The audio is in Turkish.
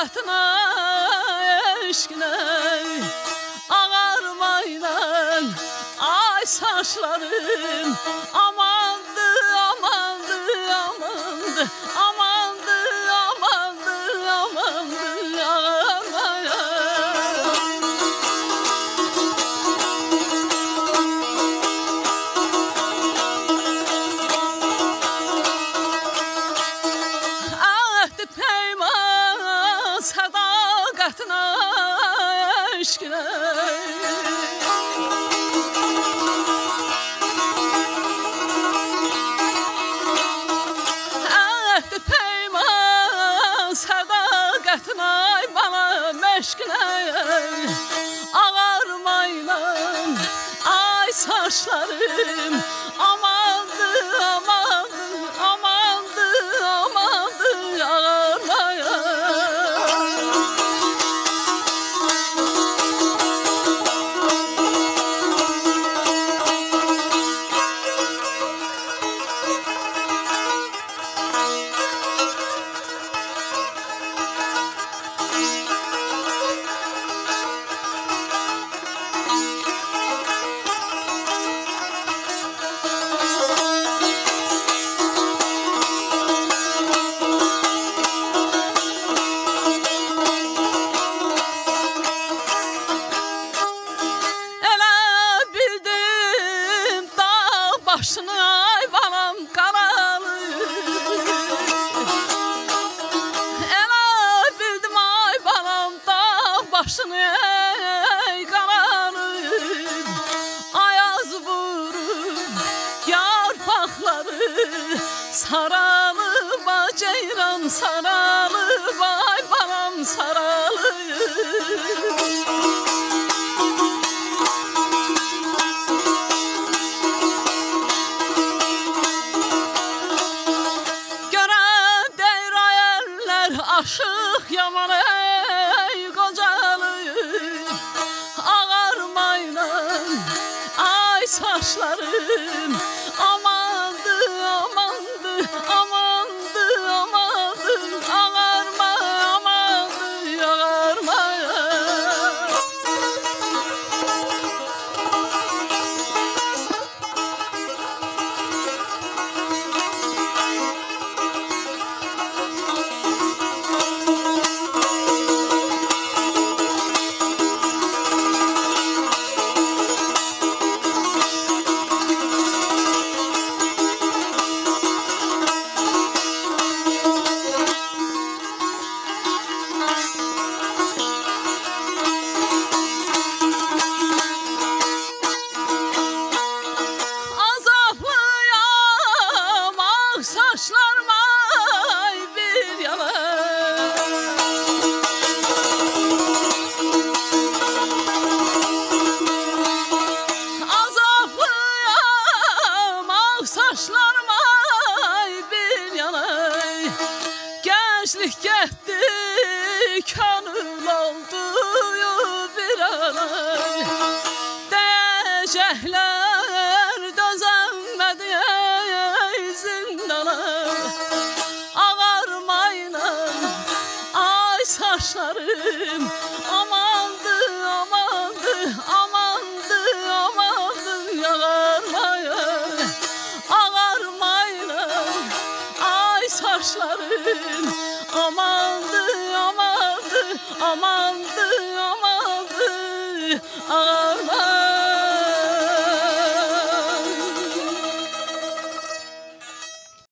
qətına eşqinə ağarmayla ay saçlarım amandı, amandı, amandı, amandı, amandı, amandı ağarmayla. Əhd peyman sədaqətinə eşqinə Əhd peyman sədaqətinə balam eşqinə ağarmayla ay saçlarım amandı, amandı, amandı, amandı ağarmaya. Elə bildim dağ başını ay balam qaralı. Elə bildim ay balam dağ başını ay qaralı. Ayaz vurub yarpaqları saralıb ay ceyran saralıb ay balam saralıb. Görən deyir ay əllər aşıq yaman ey qocalıb ağarmayla ay saçlarım amandı, amandı, amandı, amandı ağarma, amandı ağarmaya. Azaplıyam ağ saçlarıma ay bir yana. Azaplıyam ağ saçlarıma ay bir yana. Gençlik getdi könül oldu bir ana. Dəyəcəklər dözənmədi ey zindana. Ağarmayla ay saçlarım amandı, amandı, amandı, amandı ağarmaya. Ağarmayla ay saçlarım amandı, amandı, amandı, amandı ağarmaya.